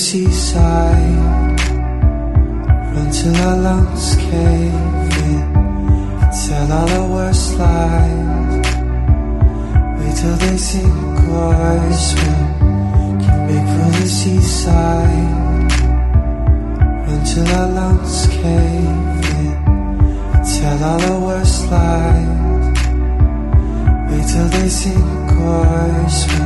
seaside. Run till our lungs cave in. Tell all our worst lies. Wait till they sink or swim. Can make for the seaside. Run till our lungs cave in. Tell all our worst lies. Wait till they sink or swim.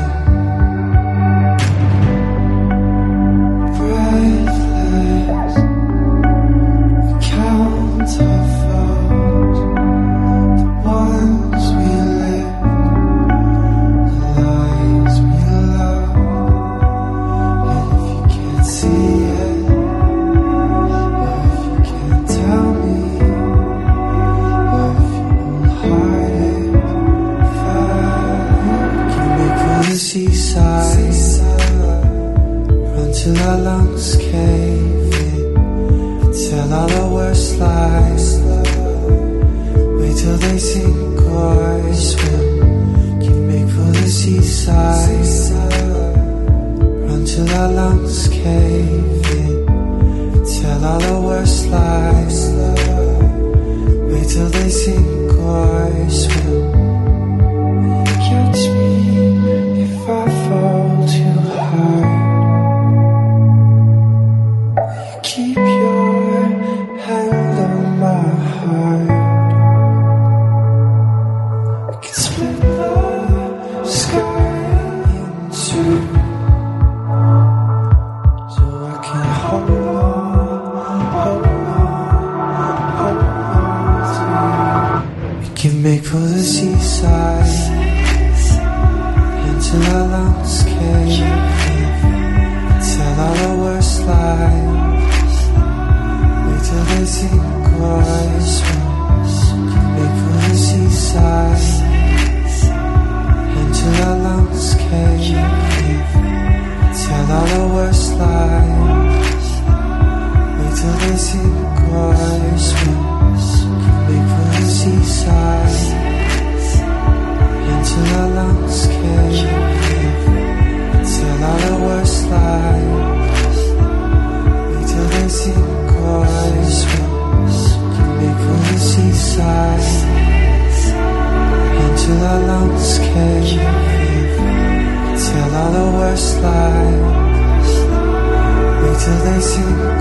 Till our lungs cave in. Tell all our worst lies. Wait till they sink or swim. Can make for the seaside. Run till our lungs cave in. Tell all our worst lies. Wait till they sink or swim. Catch me if I fall too high. Keep your hand on my heart. We can split the sky in two, so I can hold on to you. We can make for the seaside. Until our lungs cave in. Tell all our worst lies. Till they sink or swim. Can make for the seaside. Until our lungs cave in. Tell all our worst lies. Wait till they sink or swim. Can make for the seaside. Until our lungs cave in. Tell all our worst lies. Wait till they sink or swim. Can make for the seaside. Until our lungs cave in. Tell all the worst lies. Wait till they sink